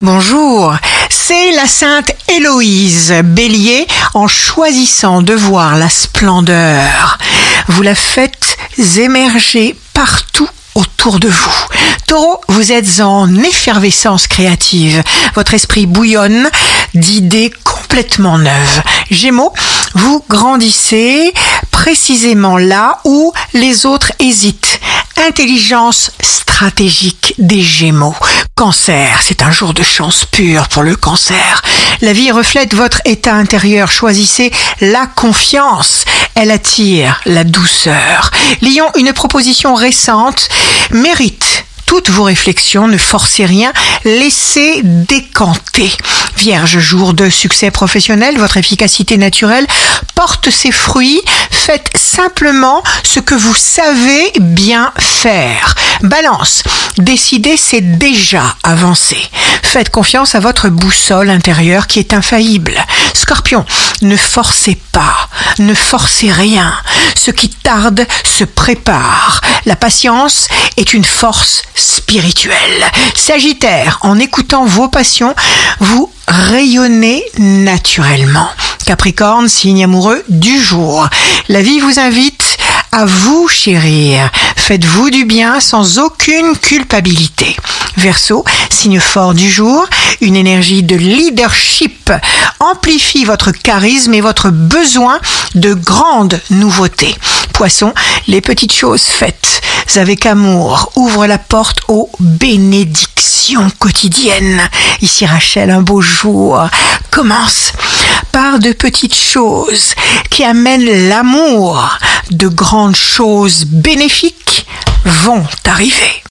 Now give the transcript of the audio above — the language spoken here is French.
Bonjour, c'est la sainte Héloïse, Bélier, en choisissant de voir la splendeur. Vous la faites émerger partout autour de vous. Taureau, vous êtes en effervescence créative. Votre esprit bouillonne d'idées complètement neuves. Gémeaux, vous grandissez précisément là où les autres hésitent. Intelligence stratégique des Gémeaux. Cancer, c'est un jour de chance pure pour le Cancer. La vie reflète votre état intérieur. Choisissez la confiance. Elle attire la douceur. Lion, une proposition récente mérite toutes vos réflexions, ne forcez rien, laissez décanter. Vierge, jour de succès professionnel, votre efficacité naturelle porte ses fruits. Faites simplement ce que vous savez bien faire. Balance, décider, c'est déjà avancer. Faites confiance à votre boussole intérieure qui est infaillible. Scorpion, ne forcez pas, ne forcez rien. Ce qui tarde se prépare. La patience est une force spirituelle. Sagittaire, en écoutant vos passions, vous rayonnez naturellement. Capricorne, signe amoureux du jour. La vie vous invite à vous chérir. Faites-vous du bien sans aucune culpabilité. Verseau, signe fort du jour, une énergie de leadership amplifie votre charisme et votre besoin de grandes nouveautés. Poisson, les petites choses faites avec amour ouvrent la porte aux bénédictions quotidiennes. Ici Rachel, un beau jour commence par de petites choses qui amènent l'amour. De grandes choses bénéfiques vont arriver.